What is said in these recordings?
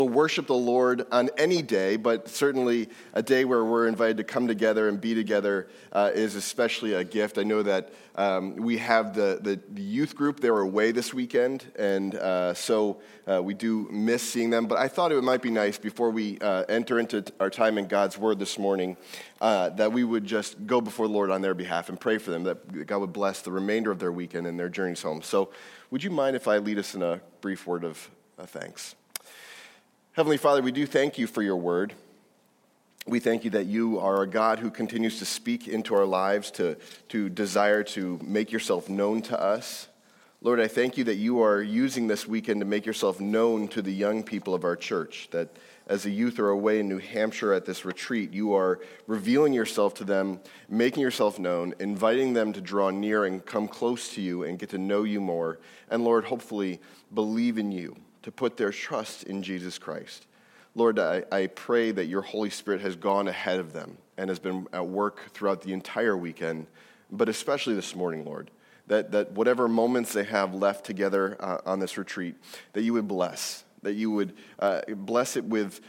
Worship the Lord on any day, but certainly a day where we're invited to come together and be together is especially a gift. I know that we have the youth group. They were away this weekend, and so we do miss seeing them. But I thought it might be nice before we enter into our time in God's Word this morning that we would just go before the Lord on their behalf and pray for them, that God would bless the remainder of their weekend and their journeys home. So would you mind if I lead us in a brief word of thanks? Heavenly Father, we do thank you for your word. We thank you that you are a God who continues to speak into our lives, to desire to make yourself known to us. Lord, I thank you that you are using this weekend to make yourself known to the young people of our church, that as the youth are away in New Hampshire at this retreat, you are revealing yourself to them, making yourself known, inviting them to draw near and come close to you and get to know you more, and Lord, hopefully believe in you, to put their trust in Jesus Christ. Lord, I pray that your Holy Spirit has gone ahead of them and has been at work throughout the entire weekend, but especially this morning, Lord, that whatever moments they have left together on this retreat, that you would bless, that you would bless it with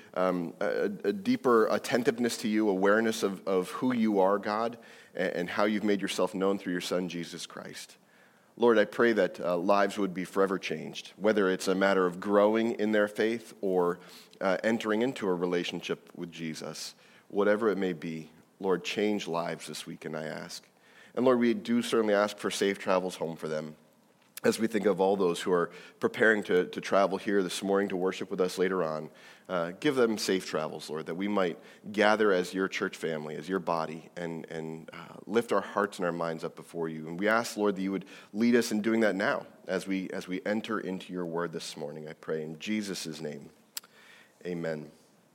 a deeper attentiveness to you, awareness of who you are, God, and how you've made yourself known through your Son, Jesus Christ. Lord, I pray that lives would be forever changed, whether it's a matter of growing in their faith or entering into a relationship with Jesus. Whatever it may be, Lord, change lives this weekend, I ask. And Lord, we do certainly ask for safe travels home for them as we think of all those who are preparing to travel here this morning to worship with us later on. Give them safe travels, Lord, that we might gather as your church family, as your body, and lift our hearts and our minds up before you. And we ask, Lord, that you would lead us in doing that now as we enter into your word this morning. I pray in Jesus' name. Amen.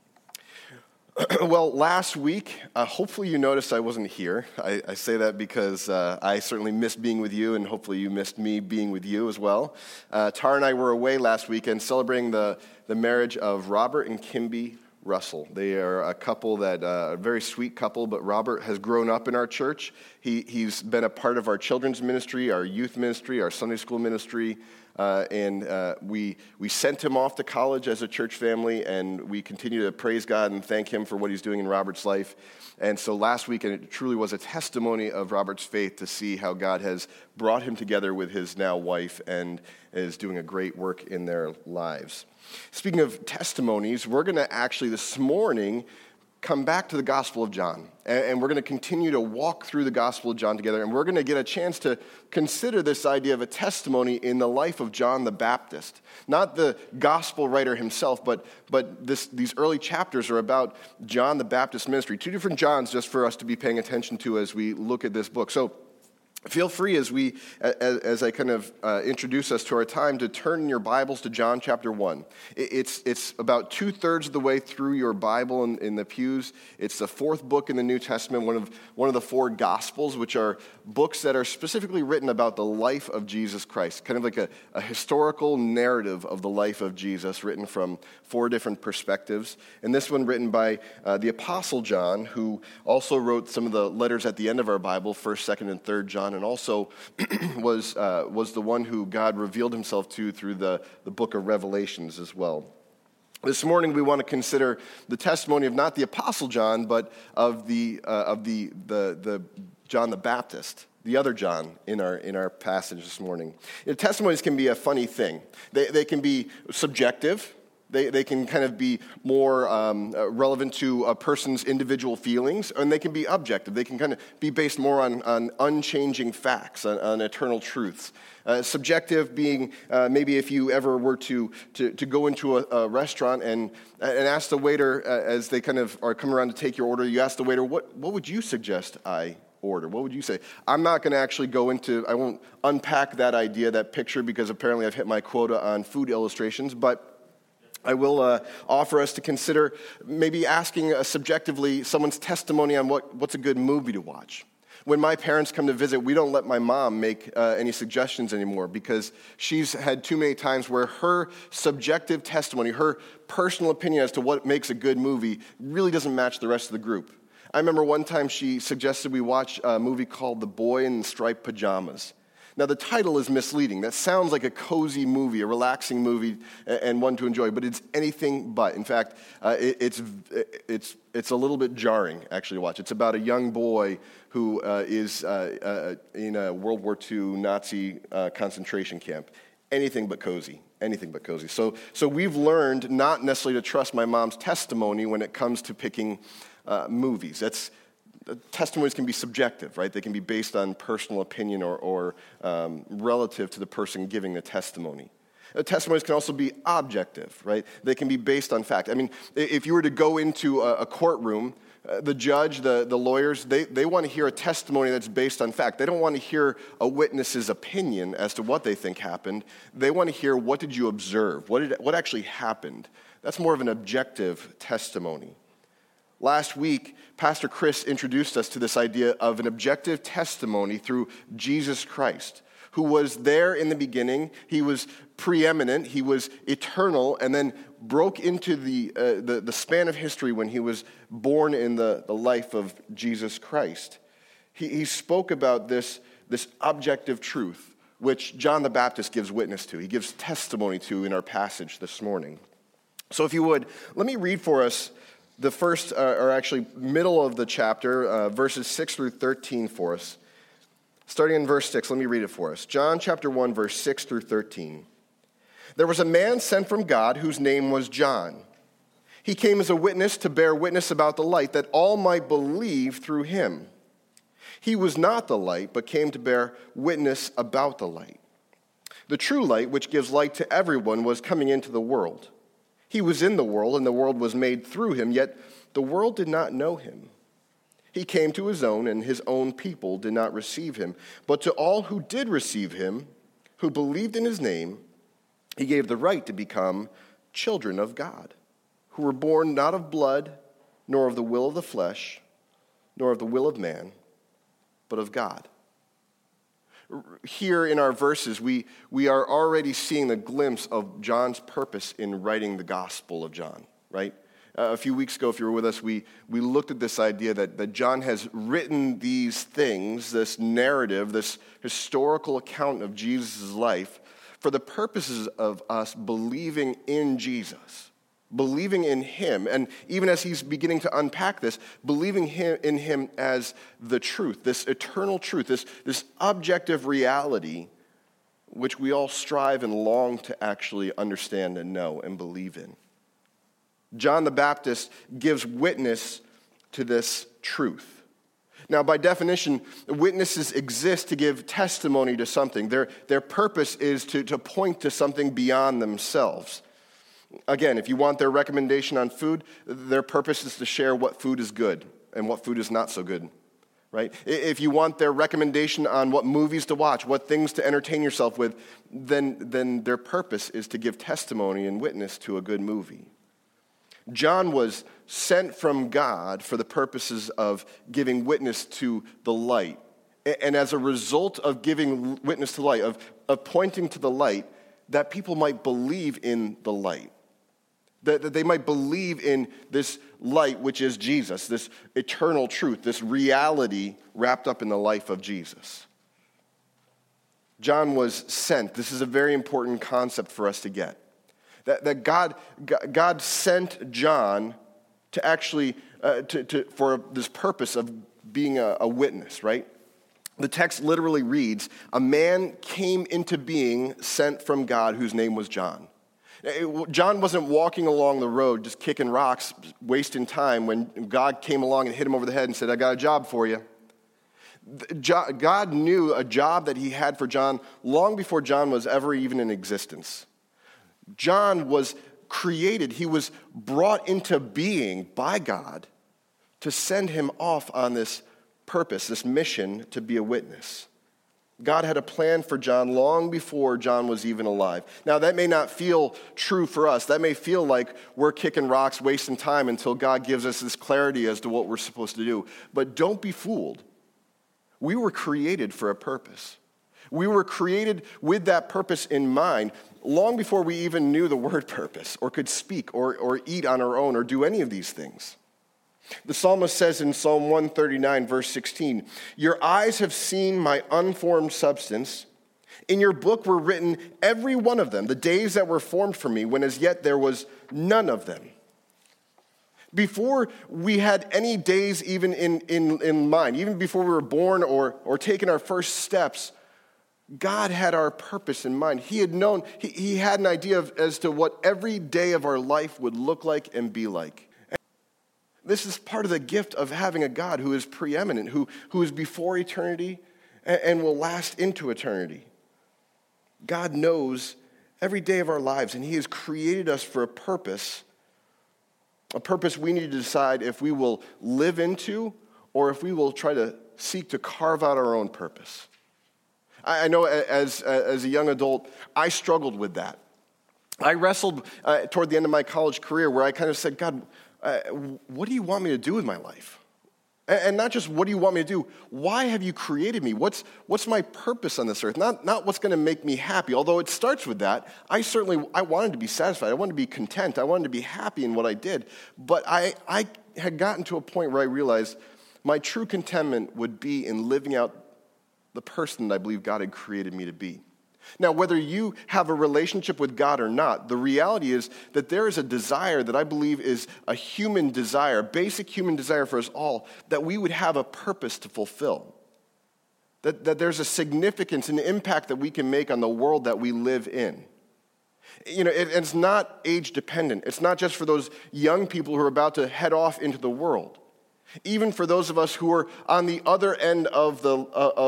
Well, last week, hopefully you noticed I wasn't here. I say that because I certainly missed being with you, and hopefully you missed me being with you as well. Tara and I were away last weekend celebrating the marriage of Robert and Kimby Russell. They are a couple a very sweet couple, but Robert has grown up in our church. He's been a part of our children's ministry, our youth ministry, our Sunday school ministry, and we sent him off to college as a church family, and we continue to praise God and thank him for what he's doing in Robert's life. And so last weekend, it truly was a testimony of Robert's faith to see how God has brought him together with his now wife and is doing a great work in their lives. Speaking of testimonies, we're going to actually this morning come back to the Gospel of John, and we're going to continue to walk through the Gospel of John together, and we're going to get a chance to consider this idea of a testimony in the life of John the Baptist. Not the gospel writer himself, but these early chapters are about John the Baptist ministry. Two different Johns just for us to be paying attention to as we look at this book. So feel free as I kind of introduce us to our time to turn in your Bibles to John chapter 1. It's about 2/3 of the way through your Bible in the pews. It's the fourth book in the New Testament, one of the four Gospels, which are books that are specifically written about the life of Jesus Christ, kind of like a historical narrative of the life of Jesus written from four different perspectives. And this one written by the Apostle John, who also wrote some of the letters at the end of our Bible, 1st, 2nd, and 3rd John, and also was the one who God revealed himself to through the book of Revelations as well. This morning we want to consider the testimony of not the Apostle John, but of the John the Baptist, the other John in our passage this morning. Testimonies can be a funny thing. They can be subjective. They can kind of be more relevant to a person's individual feelings, and they can be objective. They can kind of be based more on unchanging facts, on eternal truths. Subjective being maybe if you ever were to go into a restaurant and ask the waiter as they kind of are coming around to take your order, you ask the waiter, what would you suggest I order? What would you say? I'm not going to actually I won't unpack that idea, that picture, because apparently I've hit my quota on food illustrations, but I will offer us to consider maybe asking subjectively someone's testimony on what's a good movie to watch. When my parents come to visit, we don't let my mom make any suggestions anymore because she's had too many times where her subjective testimony, her personal opinion as to what makes a good movie really doesn't match the rest of the group. I remember one time she suggested we watch a movie called The Boy in Striped Pajamas. Now, the title is misleading. That sounds like a cozy movie, a relaxing movie, and one to enjoy, but it's anything but. In fact, it's a little bit jarring, actually, to watch. It's about a young boy who is in a World War II Nazi concentration camp. Anything but cozy. Anything but cozy. So we've learned not necessarily to trust my mom's testimony when it comes to picking movies. Testimonies can be subjective, right? They can be based on personal opinion or relative to the person giving the testimony. Testimonies can also be objective, right? They can be based on fact. I mean, if you were to go into a courtroom, the judge, the lawyers, they want to hear a testimony that's based on fact. They don't want to hear a witness's opinion as to what they think happened. They want to hear, what did you observe? What actually happened? That's more of an objective testimony. Last week, Pastor Chris introduced us to this idea of an objective testimony through Jesus Christ, who was there in the beginning. He was preeminent, he was eternal, and then broke into the span of history when he was born in the life of Jesus Christ. He spoke about this objective truth, which John the Baptist gives witness to. He gives testimony to in our passage this morning. So if you would, let me read for us the first, or actually middle of the chapter, verses 6 through 13 for us. Starting in verse 6, let me read it for us. John chapter 1, verse 6 through 13. There was a man sent from God whose name was John. He came as a witness to bear witness about the light, that all might believe through him. He was not the light, but came to bear witness about the light. The true light, which gives light to everyone, was coming into the world. He was in the world, and the world was made through him, yet the world did not know him. He came to his own, and his own people did not receive him. But to all who did receive him, who believed in his name, he gave the right to become children of God, who were born not of blood, nor of the will of the flesh, nor of the will of man, but of God. Here in our verses, we are already seeing the glimpse of John's purpose in writing the Gospel of John, right? A few weeks ago, if you were with us, we looked at this idea that John has written these things, this narrative, this historical account of Jesus' life, for the purposes of us believing in Jesus, believing in him, and even as he's beginning to unpack this, believing in him as the truth, this eternal truth, this objective reality which we all strive and long to actually understand and know and believe in. John the Baptist gives witness to this truth. Now, by definition, witnesses exist to give testimony to something. Their purpose is to point to something beyond themselves. Again, if you want their recommendation on food, their purpose is to share what food is good and what food is not so good, right? If you want their recommendation on what movies to watch, what things to entertain yourself with, then their purpose is to give testimony and witness to a good movie. John was sent from God for the purposes of giving witness to the light. And as a result of giving witness to the light, of pointing to the light, that people might believe in the light. That they might believe in this light, which is Jesus, this eternal truth, this reality wrapped up in the life of Jesus. John was sent. This is a very important concept for us to get. That God sent John to actually, for this purpose of being a witness, right? The text literally reads, a man came into being sent from God whose name was John. John wasn't walking along the road just kicking rocks, wasting time when God came along and hit him over the head and said, I got a job for you. God knew a job that he had for John long before John was ever even in existence. John was created, he was brought into being by God to send him off on this purpose, this mission to be a witness. God had a plan for John long before John was even alive. Now, that may not feel true for us. That may feel like we're kicking rocks, wasting time until God gives us this clarity as to what we're supposed to do. But don't be fooled. We were created for a purpose. We were created with that purpose in mind long before we even knew the word purpose or could speak or eat on our own or do any of these things. The psalmist says in Psalm 139, verse 16, your eyes have seen my unformed substance. In your book were written, every one of them, the days that were formed for me, when as yet there was none of them. Before we had any days even in mind, even before we were born or taken our first steps, God had our purpose in mind. He had known, he had an idea as to what every day of our life would look like and be like. And this is part of the gift of having a God who is preeminent, who is before eternity and will last into eternity. God knows every day of our lives, and he has created us for a purpose we need to decide if we will live into or if we will try to seek to carve out our own purpose. I know as a young adult, I struggled with that. I wrestled toward the end of my college career where I kind of said, God, what do you want me to do with my life? And not just what do you want me to do, why have you created me? What's my purpose on this earth? Not what's going to make me happy, although it starts with that. I wanted to be satisfied. I wanted to be content. I wanted to be happy in what I did. But I had gotten to a point where I realized my true contentment would be in living out the person that I believe God had created me to be. Now, whether you have a relationship with God or not, the reality is that there is a desire that I believe is a human desire, basic human desire for us all, that we would have a purpose to fulfill. That there's a significance and impact that we can make on the world that we live in. You know, it's not age dependent. It's not just for those young people who are about to head off into the world. Even for those of us who are on the other end of the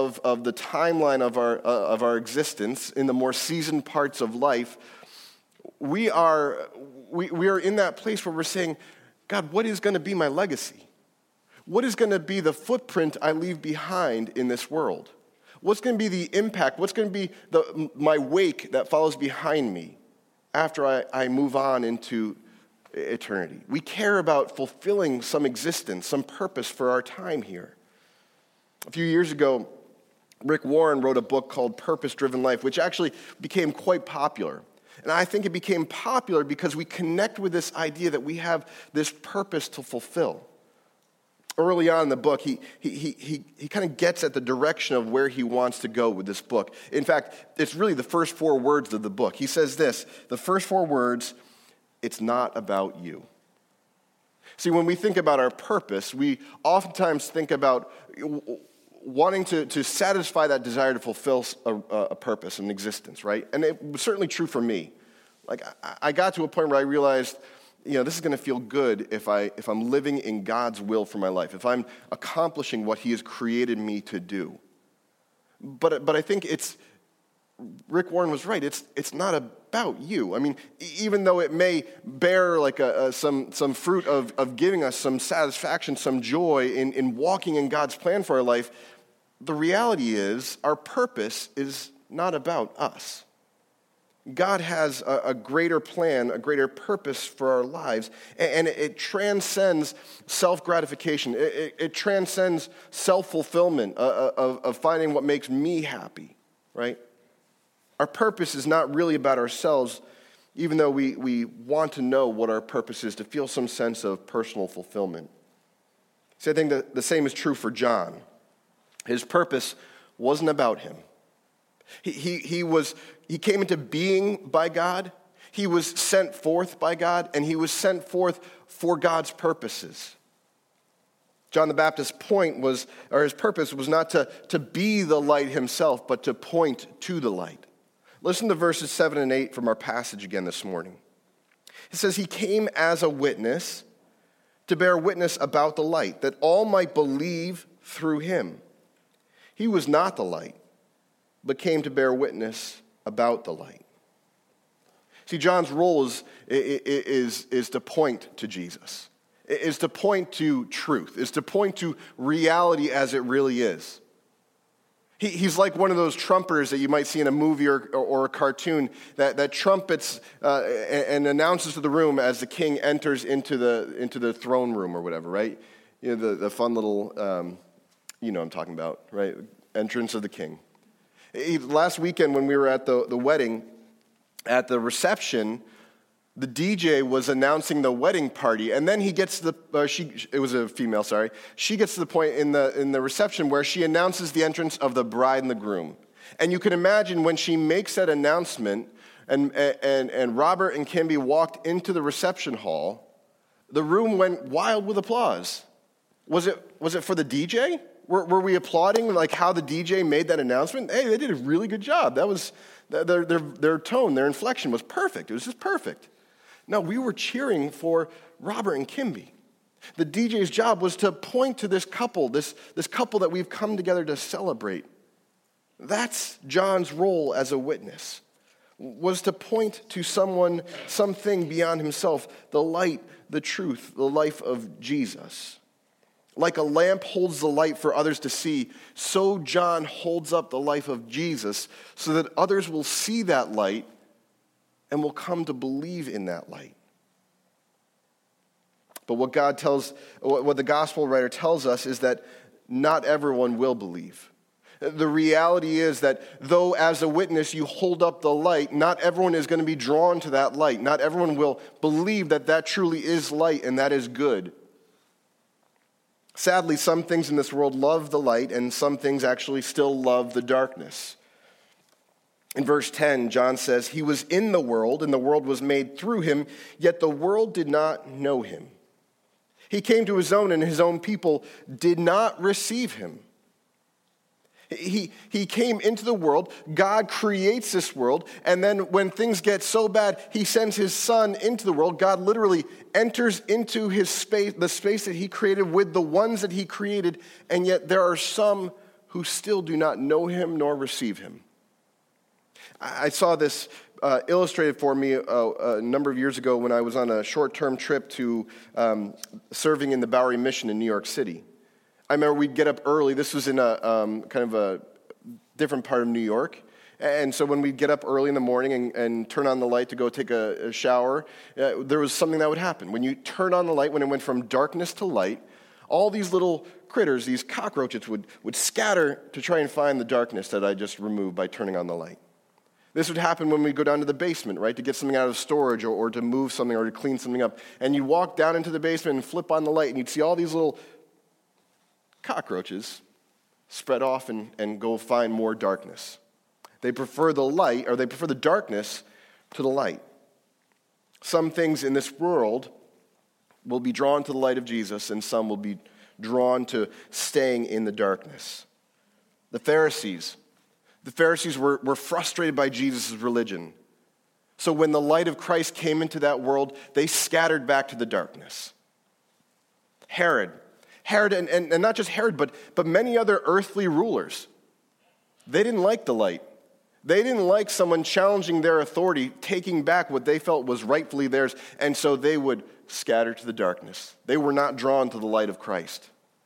timeline of our existence, in the more seasoned parts of life, we are in that place where we're saying, God, what is going to be my legacy? What is going to be the footprint I leave behind in this world? What's going to be the impact? What's going to be my wake that follows behind me after I move on into eternity? We care about fulfilling some existence, some purpose for our time here. A few years ago, Rick Warren wrote a book called Purpose-Driven Life, which actually became quite popular. And I think it became popular because we connect with this idea that we have this purpose to fulfill. Early on in the book, he kind of gets at the direction of where he wants to go with this book. In fact, it's really the first 4 words of the book. He says this, the first 4 words, it's not about you. See, when we think about our purpose, we oftentimes think about wanting to satisfy that desire to fulfill a purpose, an existence, right? And it was certainly true for me. Like, I got to a point where I realized, this is going to feel good if I'm living in God's will for my life, if I'm accomplishing what he has created me to do. But I think Rick Warren was right. It's not about you. I mean, even though it may bear like some fruit of giving us some satisfaction, some joy in walking in God's plan for our life, the reality is our purpose is not about us. God has a greater plan, a greater purpose for our lives, and it transcends self-gratification. It transcends self-fulfillment of finding what makes me happy, right? Our purpose is not really about ourselves, even though we want to know what our purpose is, to feel some sense of personal fulfillment. See, I think that the same is true for John. His purpose wasn't about him. He came into being by God. He was sent forth by God, and he was sent forth for God's purposes. John the Baptist's his purpose was not to be the light himself, but to point to the light. Listen to verses 7 and 8 from our passage again this morning. It says, he came as a witness to bear witness about the light, that all might believe through him. He was not the light, but came to bear witness about the light. See, John's role is to point to Jesus, is to point to truth, is to point to reality as it really is. He's like one of those trumpeters that you might see in a movie or a cartoon that trumpets and announces to the room as the king enters into the throne room or whatever, right? The fun little, I'm talking about, right? Entrance of the king. Last weekend when we were at the wedding, at the reception, the DJ was announcing the wedding party, and then he gets it was a female, sorry. She gets to the point in the reception where she announces the entrance of the bride and the groom. And you can imagine when she makes that announcement and Robert and Kimby walked into the reception hall, the room went wild with applause. Was it for the DJ? Were we applauding like how the DJ made that announcement? Hey, they did a really good job. That was their tone, their inflection was perfect. It was just perfect. No, we were cheering for Robert and Kimby. The DJ's job was to point to this couple, this couple that we've come together to celebrate. That's John's role as a witness, was to point to someone, something beyond himself, the light, the truth, the life of Jesus. Like a lamp holds the light for others to see, so John holds up the life of Jesus so that others will see that light and will come to believe in that light. But what the gospel writer tells us is that not everyone will believe. The reality is that though as a witness you hold up the light, not everyone is going to be drawn to that light. Not everyone will believe that that truly is light and that is good. Sadly, some things in this world love the light, and some things actually still love the darkness. In verse 10, John says, "He was in the world, and the world was made through him, yet the world did not know him. He came to his own, and his own people did not receive him." He came into the world, God creates this world, and then when things get so bad, he sends his son into the world. God literally enters into his space, the space that he created with the ones that he created, and yet there are some who still do not know him nor receive him. I saw this illustrated for me a number of years ago when I was on a short-term trip to serving in the Bowery Mission in New York City. I remember we'd get up early. This was in a kind of a different part of New York. And so when we'd get up early in the morning and turn on the light to go take a shower, there was something that would happen. When you turn on the light, when it went from darkness to light, all these little critters, these cockroaches, would scatter to try and find the darkness that I just removed by turning on the light. This would happen when we go down to the basement, right, to get something out of storage or to move something or to clean something up. And you walk down into the basement and flip on the light, and you'd see all these little cockroaches spread off and go find more darkness. They prefer the light, or they prefer the darkness to the light. Some things in this world will be drawn to the light of Jesus, and some will be drawn to staying in the darkness. The Pharisees were frustrated by Jesus' religion. So when the light of Christ came into that world, they scattered back to the darkness. Herod, and not just Herod, but many other earthly rulers, they didn't like the light. They didn't like someone challenging their authority, taking back what they felt was rightfully theirs, and so they would scatter to the darkness. They were not drawn to the light of Christ.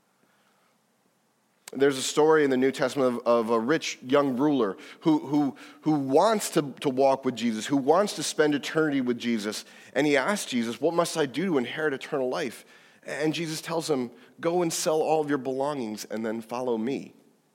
There's a story in the New Testament of a rich young ruler who wants to walk with Jesus, who wants to spend eternity with Jesus, and he asks Jesus, "What must I do to inherit eternal life?" And Jesus tells him, "Go and sell all of your belongings and then follow me."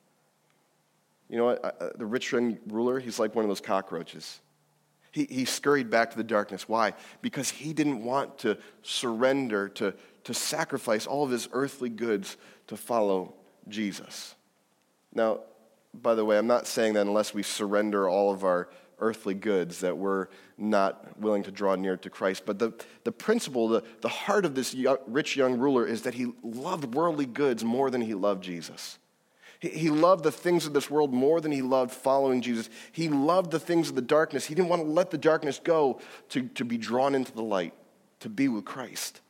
You know what? The rich young ruler, he's like one of those cockroaches. He scurried back to the darkness. Why? Because he didn't want to surrender, to sacrifice all of his earthly goods to follow Jesus. Now, by the way, I'm not saying that unless we surrender all of our earthly goods that we're not willing to draw near to Christ. But the principle, the heart of this rich young ruler is that he loved worldly goods more than he loved Jesus. He loved the things of this world more than he loved following Jesus. He loved the things of the darkness. He didn't want to let the darkness go to be drawn into the light, to be with Christ.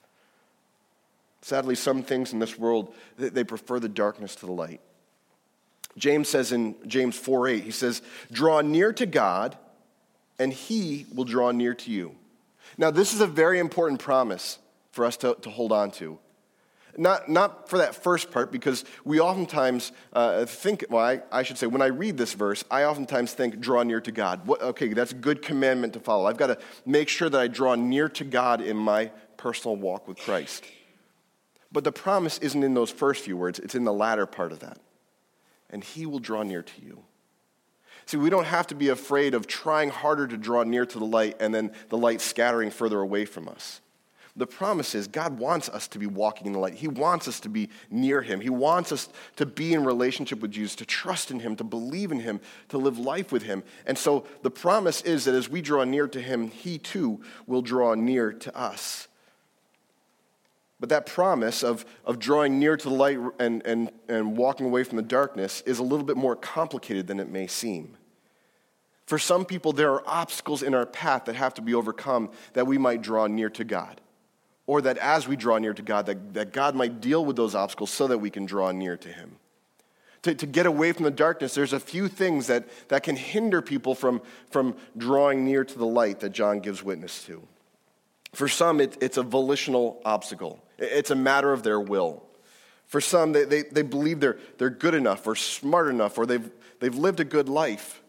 Sadly, some things in this world, they prefer the darkness to the light. James says in James 4:8, he says, "Draw near to God, and he will draw near to you." Now, this is a very important promise for us to hold on to. Not for that first part, because we oftentimes think, well, I should say, when I read this verse, I oftentimes think, draw near to God. Okay, that's a good commandment to follow. I've got to make sure that I draw near to God in my personal walk with Christ. But the promise isn't in those first few words. It's in the latter part of that. And he will draw near to you. See, we don't have to be afraid of trying harder to draw near to the light and then the light scattering further away from us. The promise is God wants us to be walking in the light. He wants us to be near him. He wants us to be in relationship with Jesus, to trust in him, to believe in him, to live life with him. And so the promise is that as we draw near to him, he too will draw near to us. But that promise of drawing near to the light and walking away from the darkness is a little bit more complicated than it may seem. For some people, there are obstacles in our path that have to be overcome that we might draw near to God. Or that as we draw near to God, that God might deal with those obstacles so that we can draw near to him. To get away from the darkness, there's a few things that can hinder people from drawing near to the light that John gives witness to. For some, it's a volitional obstacle. It's a matter of their will. For some, they believe they're good enough or smart enough or they've lived a good life.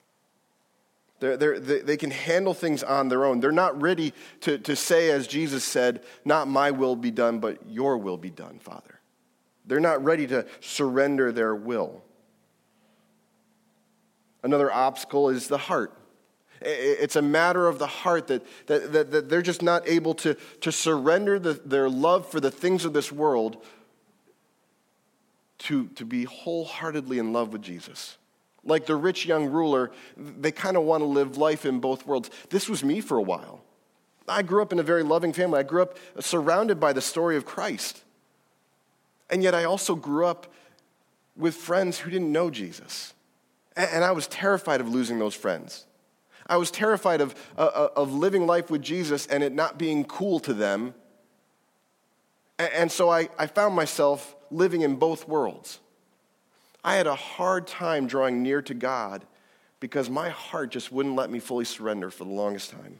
They can handle things on their own. They're not ready to say, as Jesus said, not my will be done, but your will be done, Father. They're not ready to surrender their will. Another obstacle is the heart. It's a matter of the heart that they're just not able to surrender their love for the things of this world to be wholeheartedly in love with Jesus. Like the rich young ruler, they kind of want to live life in both worlds. This was me for a while. I grew up in a very loving family. I grew up surrounded by the story of Christ. And yet I also grew up with friends who didn't know Jesus. And I was terrified of losing those friends. I was terrified of living life with Jesus and it not being cool to them. And so I found myself living in both worlds. I had a hard time drawing near to God because my heart just wouldn't let me fully surrender for the longest time.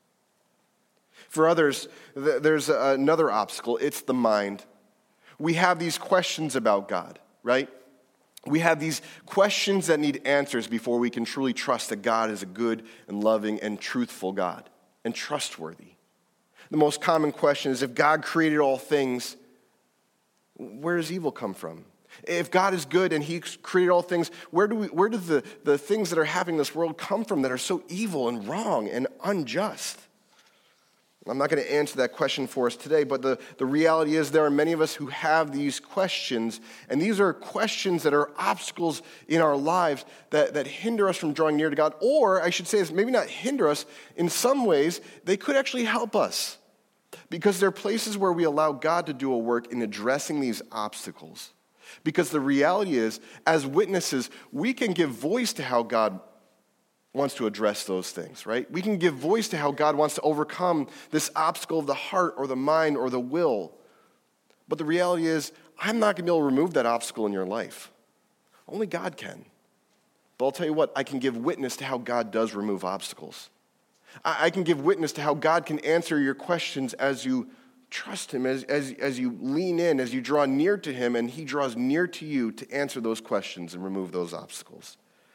For others, there's another obstacle. It's the mind. We have these questions about God, right? We have these questions that need answers before we can truly trust that God is a good and loving and truthful God and trustworthy. The most common question is, if God created all things, where does evil come from? If God is good and he created all things, where do the things that are happening in this world come from that are so evil and wrong and unjust? I'm not going to answer that question for us today, but the reality is there are many of us who have these questions, and these are questions that are obstacles in our lives that hinder us from drawing near to God, or I should say, maybe not hinder us, in some ways, they could actually help us, because they're places where we allow God to do a work in addressing these obstacles. Because the reality is, as witnesses, we can give voice to how God wants to address those things, right? We can give voice to how God wants to overcome this obstacle of the heart or the mind or the will. But the reality is, I'm not going to be able to remove that obstacle in your life. Only God can. But I'll tell you what, I can give witness to how God does remove obstacles. I can give witness to how God can answer your questions as you trust him, as you lean in, as you draw near to him, and he draws near to you to answer those questions and remove those obstacles.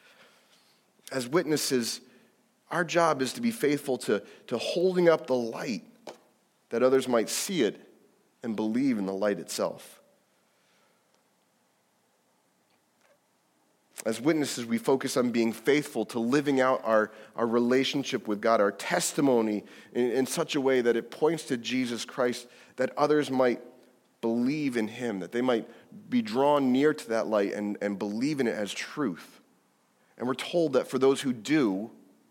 As witnesses, our job is to be faithful to holding up the light that others might see it and believe in the light itself. As witnesses, we focus on being faithful to living out our relationship with God, our testimony in such a way that it points to Jesus Christ, that others might believe in him, that they might be drawn near to that light and believe in it as truth. And we're told that for those who do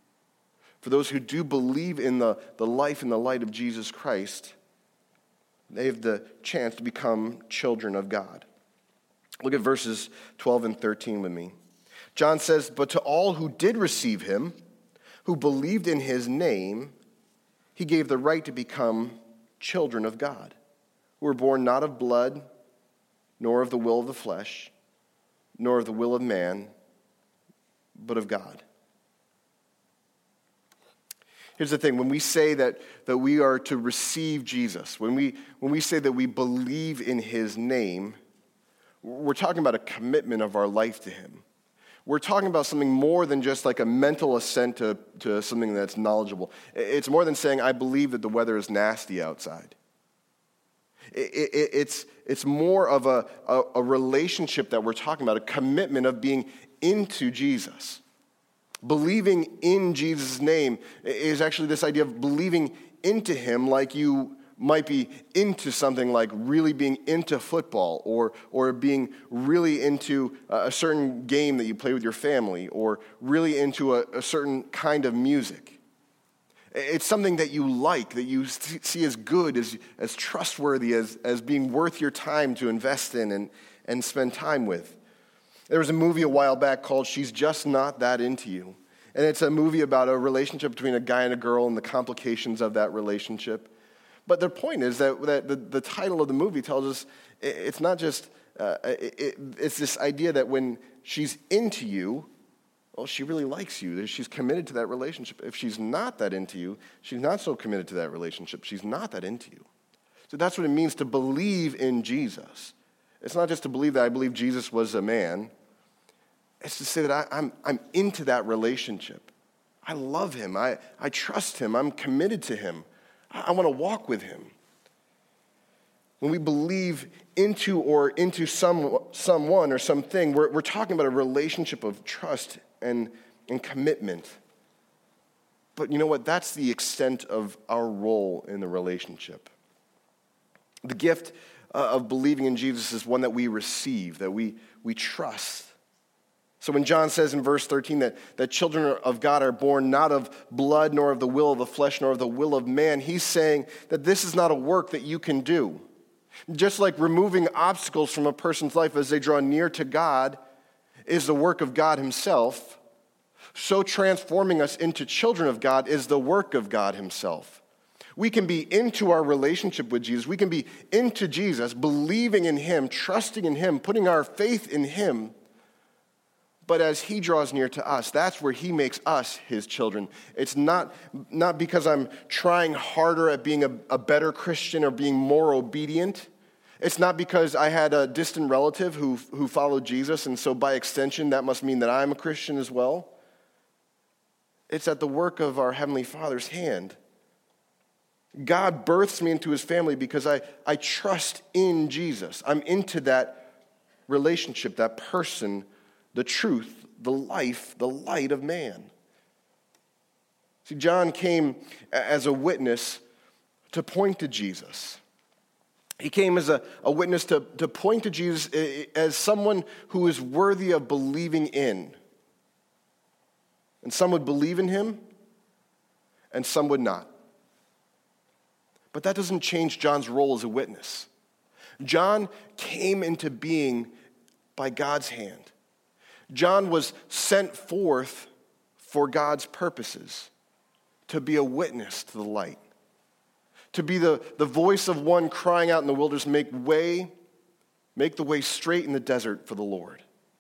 believe in the life and the light of Jesus Christ, they have the chance to become children of God. Look at verses 12 and 13 with me. John says, "But to all who did receive him, who believed in his name, he gave the right to become children of God, who were born not of blood, nor of the will of the flesh, nor of the will of man, but of God." Here's the thing. When we say that we are to receive Jesus, when we say that we believe in his name, we're talking about a commitment of our life to him. We're talking about something more than just like a mental assent to something that's knowledgeable. It's more than saying, I believe that the weather is nasty outside. It's more of a relationship that we're talking about, a commitment of being into Jesus. Believing in Jesus' name is actually this idea of believing into him like you might be into something like really being into football or being really into a certain game that you play with your family or really into a certain kind of music. It's something that you like, that you see as good, as trustworthy, as being worth your time to invest in and spend time with. There was a movie a while back called She's Just Not That Into You. And it's a movie about a relationship between a guy and a girl and the complications of that relationship. But the point is that the title of the movie tells us it's not just, it's this idea that when she's into you, well, she really likes you. She's committed to that relationship. If she's not that into you, she's not so committed to that relationship. She's not that into you. So that's what it means to believe in Jesus. It's not just to believe that I believe Jesus was a man. It's to say that I'm into that relationship. I love him. I trust him. I'm committed to him. I want to walk with him. When we believe into someone or something, we're talking about a relationship of trust and commitment. But you know what? That's the extent of our role in the relationship. The gift of believing in Jesus is one that we receive, that we trust. So when John says in verse 13 that children of God are born not of blood, nor of the will of the flesh, nor of the will of man, he's saying that this is not a work that you can do. Just like removing obstacles from a person's life as they draw near to God is the work of God himself, so transforming us into children of God is the work of God himself. We can be into our relationship with Jesus. We can be into Jesus, believing in him, trusting in him, putting our faith in him. But as he draws near to us, that's where he makes us his children. It's not because I'm trying harder at being a better Christian or being more obedient. It's not because I had a distant relative who followed Jesus, and so by extension, that must mean that I'm a Christian as well. It's at the work of our Heavenly Father's hand. God births me into his family because I trust in Jesus. I'm into that relationship, that person, the truth, the life, the light of man. See, John came as a witness to point to Jesus. He came as a witness to point to Jesus as someone who is worthy of believing in. And some would believe in him, and some would not. But that doesn't change John's role as a witness. John came into being by God's hand. John was sent forth for God's purposes, to be a witness to the light, to be the voice of one crying out in the wilderness, make the way straight in the desert for the Lord.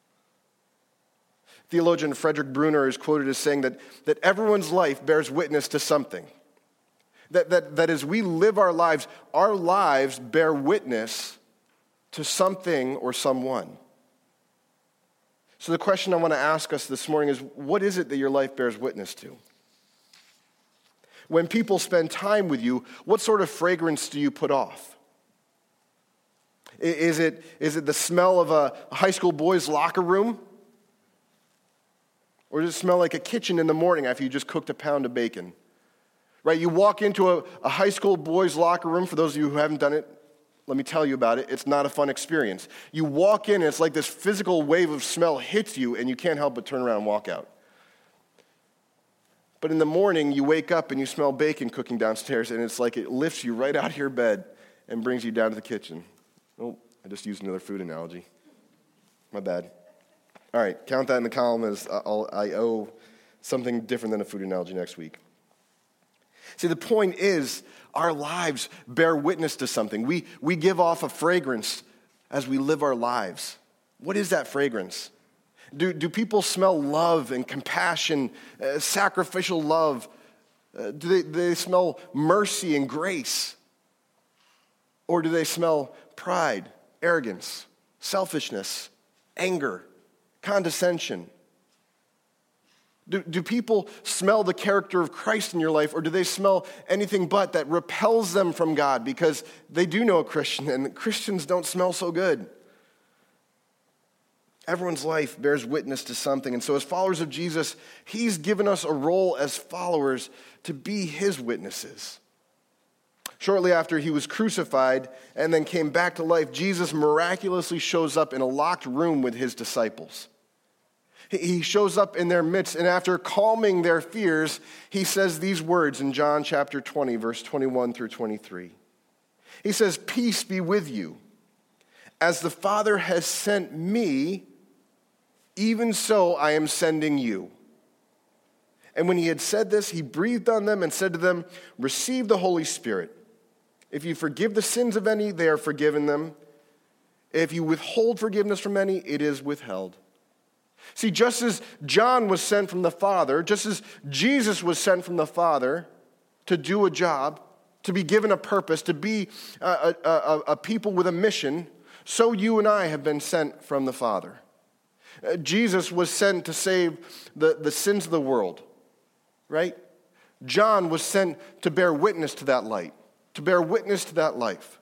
Theologian Frederick Bruner is quoted as saying that everyone's life bears witness to something. That as we live our lives bear witness to something or someone. So the question I want to ask us this morning is, what is it that your life bears witness to? When people spend time with you, what sort of fragrance do you put off? Is it the smell of a high school boys' locker room? Or does it smell like a kitchen in the morning after you just cooked a pound of bacon? Right, you walk into a high school boys' locker room. For those of you who haven't done it, let me tell you about it. It's not a fun experience. You walk in, and it's like this physical wave of smell hits you, and you can't help but turn around and walk out. But in the morning, you wake up, and you smell bacon cooking downstairs, and it's like it lifts you right out of your bed and brings you down to the kitchen. Oh, I just used another food analogy. My bad. All right, count that in the column as I owe something different than a food analogy next week. See, the point is, our lives bear witness to something. We give off a fragrance as we live our lives. What is that fragrance? Do people smell love and compassion, sacrificial love? Do they smell mercy and grace? Or do they smell pride, arrogance, selfishness, anger, condescension? Do people smell the character of Christ in your life, or do they smell anything but that repels them from God because they do know a Christian, and Christians don't smell so good? Everyone's life bears witness to something, and so as followers of Jesus, he's given us a role as followers to be his witnesses. Shortly after he was crucified and then came back to life, Jesus miraculously shows up in a locked room with his disciples. He shows up in their midst, and after calming their fears, he says these words in John chapter 20, verse 21 through 23. He says, "Peace be with you. As the Father has sent me, even so I am sending you." And when he had said this, he breathed on them and said to them, "Receive the Holy Spirit. If you forgive the sins of any, they are forgiven them. If you withhold forgiveness from any, it is withheld." See, just as John was sent from the Father, just as Jesus was sent from the Father to do a job, to be given a purpose, to be a people with a mission, so you and I have been sent from the Father. Jesus was sent to save the sins of the world, right? John was sent to bear witness to that light, to bear witness to that life.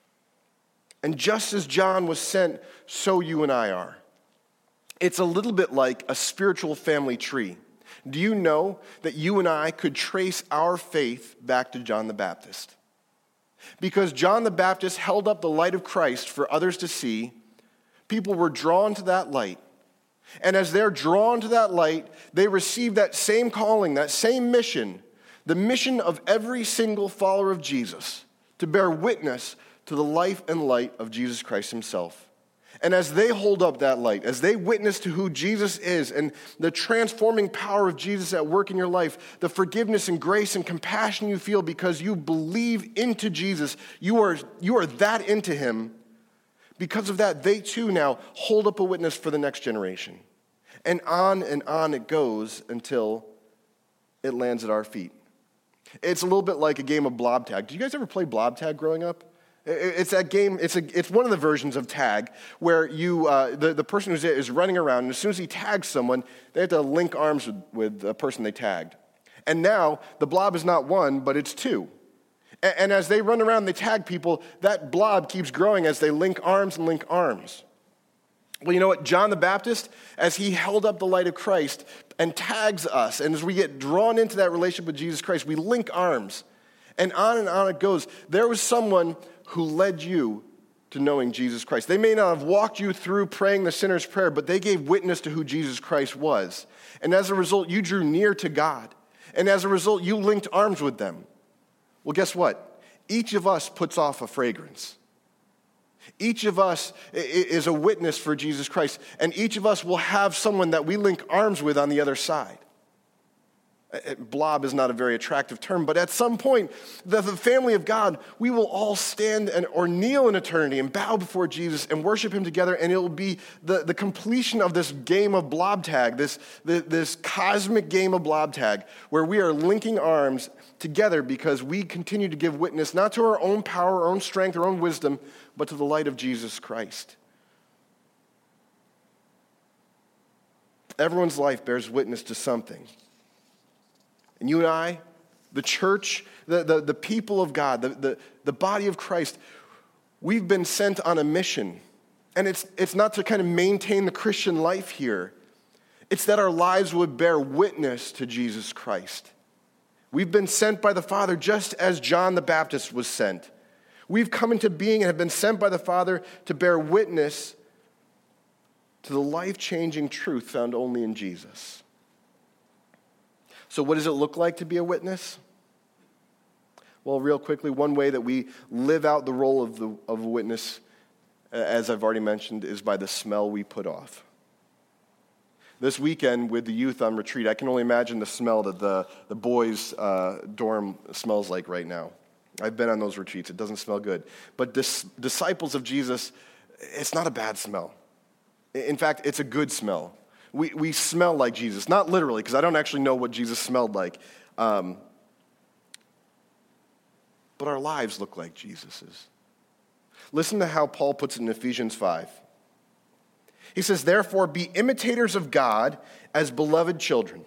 And just as John was sent, so you and I are. It's a little bit like a spiritual family tree. Do you know that you and I could trace our faith back to John the Baptist? Because John the Baptist held up the light of Christ for others to see, people were drawn to that light. And as they're drawn to that light, they receive that same calling, that same mission, the mission of every single follower of Jesus, to bear witness to the life and light of Jesus Christ himself. And as they hold up that light, as they witness to who Jesus is and the transforming power of Jesus at work in your life, the forgiveness and grace and compassion you feel because you believe into Jesus, you are that into him. Because of that, they too now hold up a witness for the next generation. And on it goes until it lands at our feet. It's a little bit like a game of blob tag. Did you guys ever play blob tag growing up? It's that game. It's one of the versions of tag where the person who's is running around, and as soon as he tags someone, they have to link arms with the person they tagged. And now the blob is not one, but it's two. And as they run around, they tag people. That blob keeps growing as they link arms and link arms. Well, you know what? John the Baptist, as he held up the light of Christ and tags us, and as we get drawn into that relationship with Jesus Christ, we link arms. And on it goes. There was someone who led you to knowing Jesus Christ. They may not have walked you through praying the sinner's prayer, but they gave witness to who Jesus Christ was. And as a result, you drew near to God. And as a result, you linked arms with them. Well, guess what? Each of us puts off a fragrance. Each of us is a witness for Jesus Christ. And each of us will have someone that we link arms with on the other side. Blob is not a very attractive term, but at some point, the family of God, we will all stand or kneel in eternity and bow before Jesus and worship him together, and it will be the completion of this game of blob tag, this cosmic game of blob tag, where we are linking arms together because we continue to give witness not to our own power, our own strength, our own wisdom, but to the light of Jesus Christ. Everyone's life bears witness to something. And you and I, the church, the people of God, the body of Christ, we've been sent on a mission. And it's not to kind of maintain the Christian life here. It's that our lives would bear witness to Jesus Christ. We've been sent by the Father just as John the Baptist was sent. We've come into being and have been sent by the Father to bear witness to the life-changing truth found only in Jesus. So what does it look like to be a witness? Well, real quickly, one way that we live out the role of a witness, as I've already mentioned, is by the smell we put off. This weekend with the youth on retreat, I can only imagine the smell that the boys' dorm smells like right now. I've been on those retreats. It doesn't smell good. But disciples of Jesus, it's not a bad smell. In fact, it's a good smell. We smell like Jesus. Not literally, because I don't actually know what Jesus smelled like. But our lives look like Jesus's. Listen to how Paul puts it in Ephesians 5. He says, "Therefore, be imitators of God as beloved children,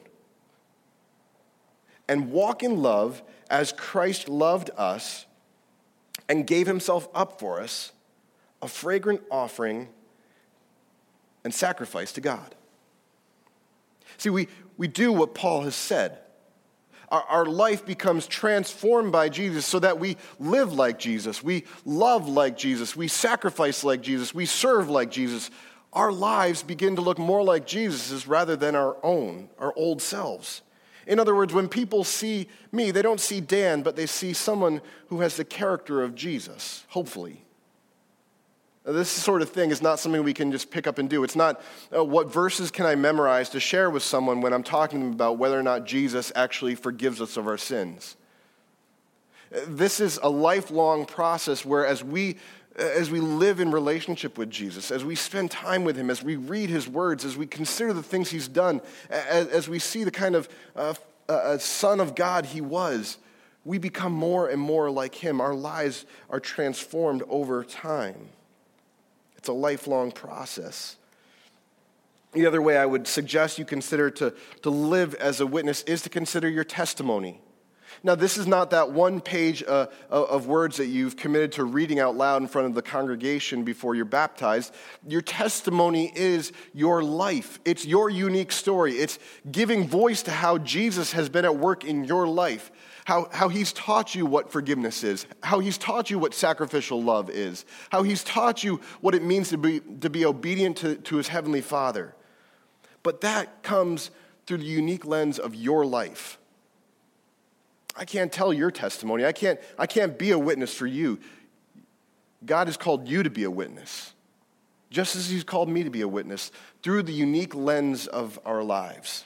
and walk in love as Christ loved us and gave himself up for us, a fragrant offering and sacrifice to God." See, we do what Paul has said. Our life becomes transformed by Jesus so that we live like Jesus, we love like Jesus, we sacrifice like Jesus, we serve like Jesus. Our lives begin to look more like Jesus's rather than our own, our old selves. In other words, when people see me, they don't see Dan, but they see someone who has the character of Jesus, hopefully. This sort of thing is not something we can just pick up and do. It's not what verses can I memorize to share with someone when I'm talking to them about whether or not Jesus actually forgives us of our sins. This is a lifelong process where as we live in relationship with Jesus, as we spend time with him, as we read his words, as we consider the things he's done, as we see the kind of Son of God he was, we become more and more like him. Our lives are transformed over time. It's a lifelong process. The other way I would suggest you consider to live as a witness is to consider your testimony. Now, this is not that one page of words that you've committed to reading out loud in front of the congregation before you're baptized. Your testimony is your life. It's your unique story. It's giving voice to how Jesus has been at work in your life, how he's taught you what forgiveness is, how he's taught you what sacrificial love is, how he's taught you what it means to be obedient to his heavenly Father. But that comes through the unique lens of your life. I can't tell your testimony. I can't be a witness for you. God has called you to be a witness, just as he's called me to be a witness, through the unique lens of our lives.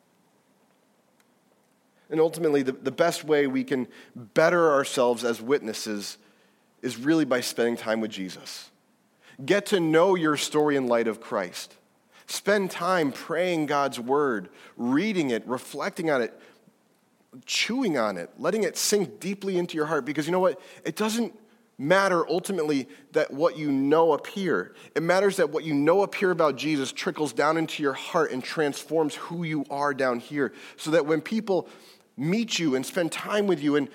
And ultimately, the best way we can better ourselves as witnesses is really by spending time with Jesus. Get to know your story in light of Christ. Spend time praying God's word, reading it, reflecting on it, chewing on it, letting it sink deeply into your heart. Because you know what? It doesn't matter ultimately that what you know up here. It matters that what you know up here about Jesus trickles down into your heart and transforms who you are down here. So that when people meet you and spend time with you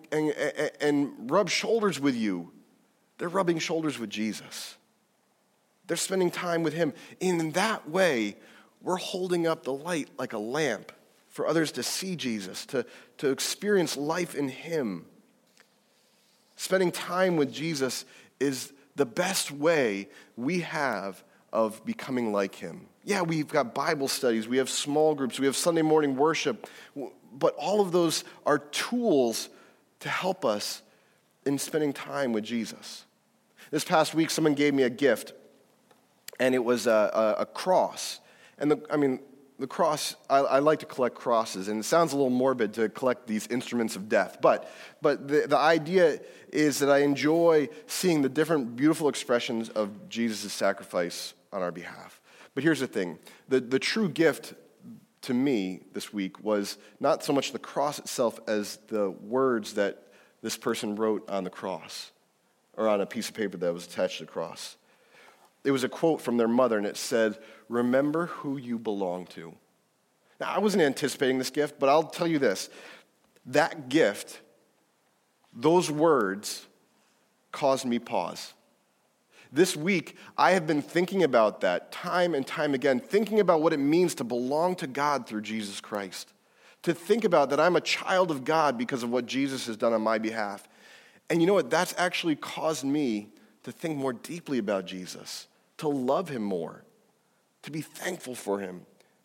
and rub shoulders with you, they're rubbing shoulders with Jesus. They're spending time with him. In that way, we're holding up the light like a lamp for others to see Jesus, to experience life in him. Spending time with Jesus is the best way we have of becoming like him. Yeah, we've got Bible studies, we have small groups, we have Sunday morning worship, but all of those are tools to help us in spending time with Jesus. This past week, someone gave me a gift, and it was a cross. And the cross, I like to collect crosses, and it sounds a little morbid to collect these instruments of death, but the idea is that I enjoy seeing the different beautiful expressions of Jesus' sacrifice on our behalf. But here's the thing. The true gift to me this week was not so much the cross itself as the words that this person wrote on the cross, or on a piece of paper that was attached to the cross. It was a quote from their mother, and it said, "Remember who you belong to." Now, I wasn't anticipating this gift, but I'll tell you this. That gift, those words, caused me pause. This week, I have been thinking about that time and time again, thinking about what it means to belong to God through Jesus Christ. To think about that I'm a child of God because of what Jesus has done on my behalf. And you know what? That's actually caused me to think more deeply about Jesus, to love him more, to be thankful for him.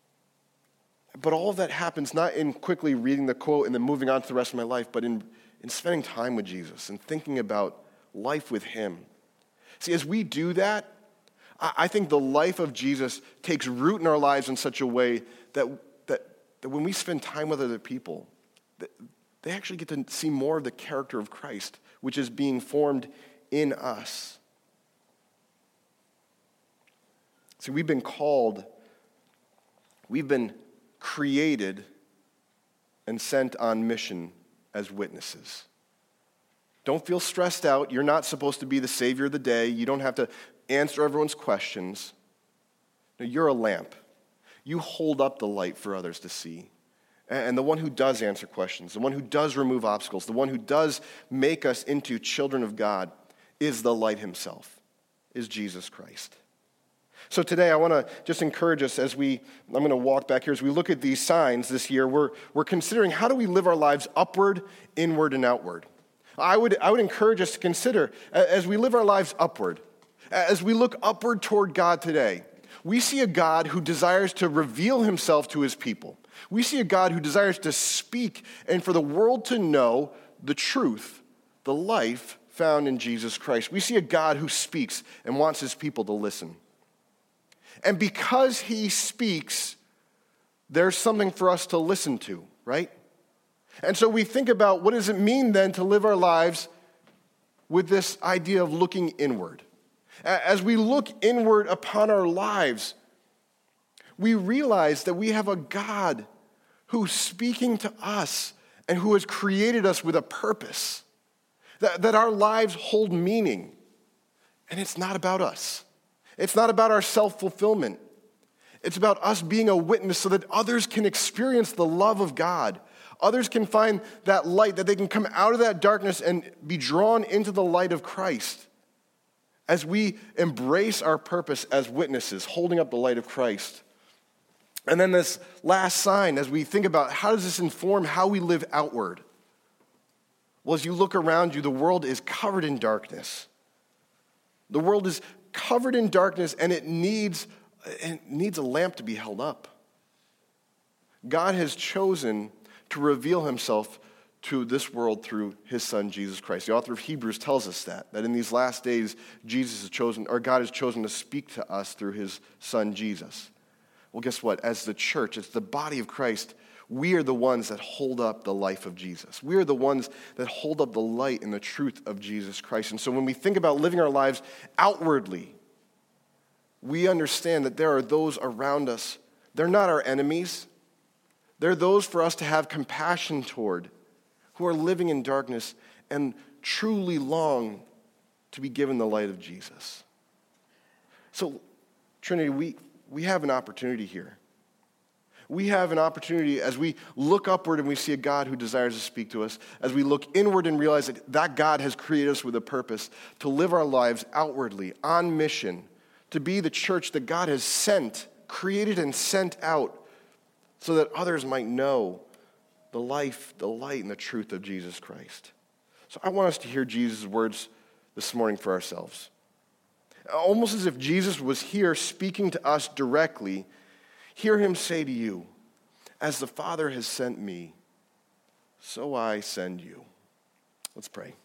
But all of that happens not in quickly reading the quote and then moving on to the rest of my life, but in spending time with Jesus and thinking about life with him. See, as we do that, I think the life of Jesus takes root in our lives in such a way that when we spend time with other people, they actually get to see more of the character of Christ, which is being formed in us. See, we've been called, we've been created and sent on mission as witnesses. Don't feel stressed out. You're not supposed to be the savior of the day. You don't have to answer everyone's questions. No, you're a lamp. You hold up the light for others to see. And the one who does answer questions, the one who does remove obstacles, the one who does make us into children of God is the light himself, is Jesus Christ. So today I want to just encourage us I'm going to walk back here, as we look at these signs this year, we're considering how do we live our lives upward, inward, and outward. I would encourage us to consider, as we live our lives upward, as we look upward toward God today, we see a God who desires to reveal himself to his people. We see a God who desires to speak and for the world to know the truth, the life found in Jesus Christ. We see a God who speaks and wants his people to listen. And because he speaks, there's something for us to listen to, right? And so we think about, what does it mean then to live our lives with this idea of looking inward? As we look inward upon our lives, we realize that we have a God who's speaking to us and who has created us with a purpose, that our lives hold meaning. And it's not about us. It's not about our self-fulfillment. It's about us being a witness so that others can experience the love of God. Others can find that light, that they can come out of that darkness and be drawn into the light of Christ as we embrace our purpose as witnesses, holding up the light of Christ. And then this last sign, as we think about how does this inform how we live outward? Well, as you look around you, the world is covered in darkness. The world is covered in darkness, and it needs a lamp to be held up. God has chosen to reveal himself to this world through his son, Jesus Christ. The author of Hebrews tells us that in these last days, God has chosen to speak to us through his son, Jesus. Well, guess what? As the church, as the body of Christ, we are the ones that hold up the life of Jesus. We are the ones that hold up the light and the truth of Jesus Christ. And so when we think about living our lives outwardly, we understand that there are those around us. They're not our enemies. They're those for us to have compassion toward, who are living in darkness and truly long to be given the light of Jesus. So, Trinity, we have an opportunity here. We have an opportunity as we look upward and we see a God who desires to speak to us, as we look inward and realize that God has created us with a purpose to live our lives outwardly, on mission, to be the church that God has created and sent out so that others might know the life, the light, and the truth of Jesus Christ. So I want us to hear Jesus' words this morning for ourselves. Almost as if Jesus was here speaking to us directly. Hear him say to you, "As the Father has sent me, so I send you." Let's pray.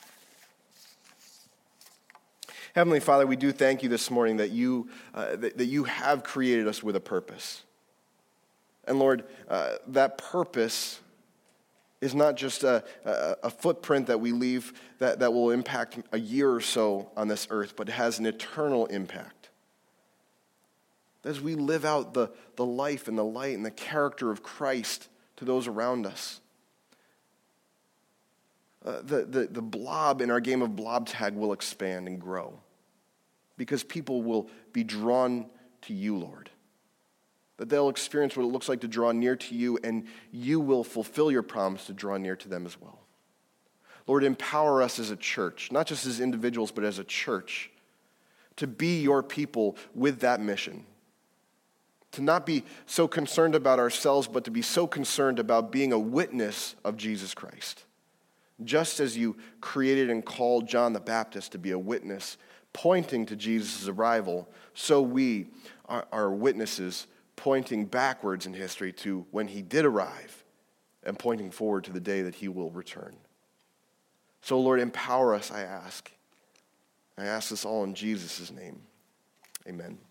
Heavenly Father, we do thank you this morning that you have created us with a purpose. And Lord, that purpose is not just a footprint that we leave that will impact a year or so on this earth, but it has an eternal impact. As we live out the life and the light and the character of Christ to those around us, the blob in our game of blob tag will expand and grow because people will be drawn to you, Lord. That they'll experience what it looks like to draw near to you, and you will fulfill your promise to draw near to them as well. Lord, empower us as a church, not just as individuals, but as a church, to be your people with that mission. To not be so concerned about ourselves, but to be so concerned about being a witness of Jesus Christ. Just as you created and called John the Baptist to be a witness, pointing to Jesus' arrival, so we are witnesses pointing backwards in history to when he did arrive and pointing forward to the day that he will return. So, Lord, empower us, I ask. I ask this all in Jesus' name. Amen.